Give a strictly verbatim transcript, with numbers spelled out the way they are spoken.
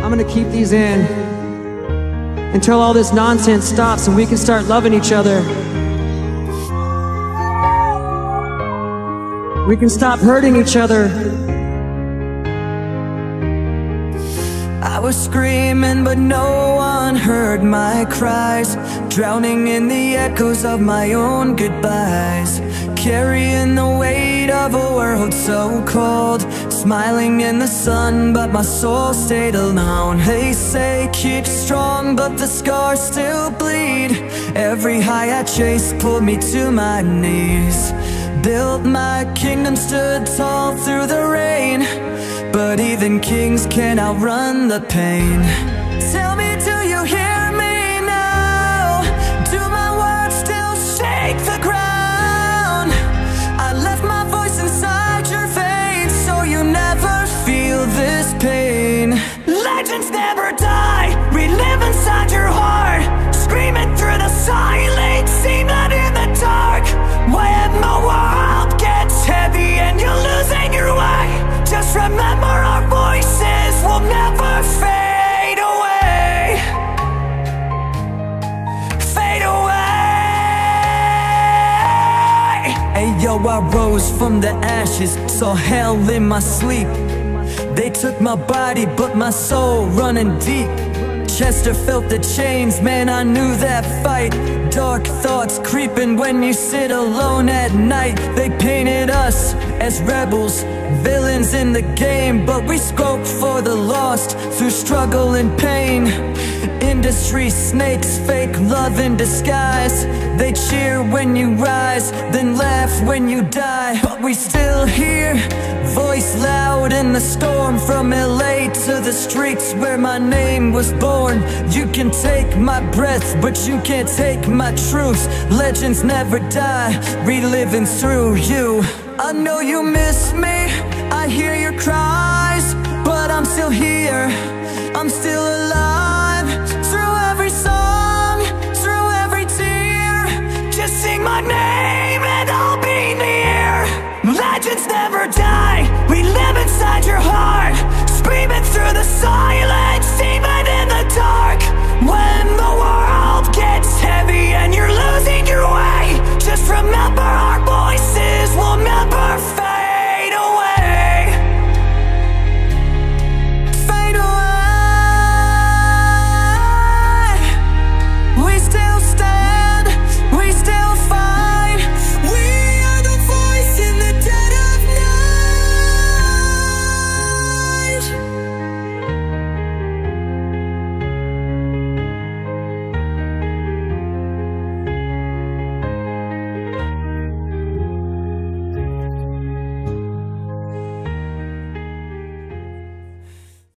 I'm gonna keep these in until all this nonsense stops and we can start loving each other. We can stop hurting each other. I was screaming but no one heard my cries, drowning in the echoes of my own goodbyes, carrying the weight of a world so cold, smiling in the sun but my soul stayed alone. They say keep strong but the scars still bleed. Every high I chased pulled me to my knees. Built my kingdom, stood tall through the rain, but even kings can't outrun the pain. Tell me, do you hear me now? Do my words still shake the ground? I left my voice inside your veins so you never feel this pain. Legends never die, we live inside your heart, screaming through the silence, seen that in the dark. When the world gets heavy and you're losing your way, just remember our voices will never fade away. Fade away. Hey yo, I rose from the ashes, saw hell in my sleep. They took my body but my soul running deep. Chester felt the chains, man, I knew that fight. Dark thoughts creeping when you sit alone at night. They painted us as rebels, villains in the game, but we spoke for the lost through struggle and pain. Industry snakes, fake love in disguise. They cheer when you rise, then laugh when you die. But we still hear, voice loud in the storm, from L A to the streets where my name was born. You can take my breath, but you can't take my truth. Legends never die, reliving through you. I know you miss me, I hear your cries, but I'm still here, I'm still alive. Through every song, through every tear, just sing my name and I'll be near. Legends never die, we live inside your heart.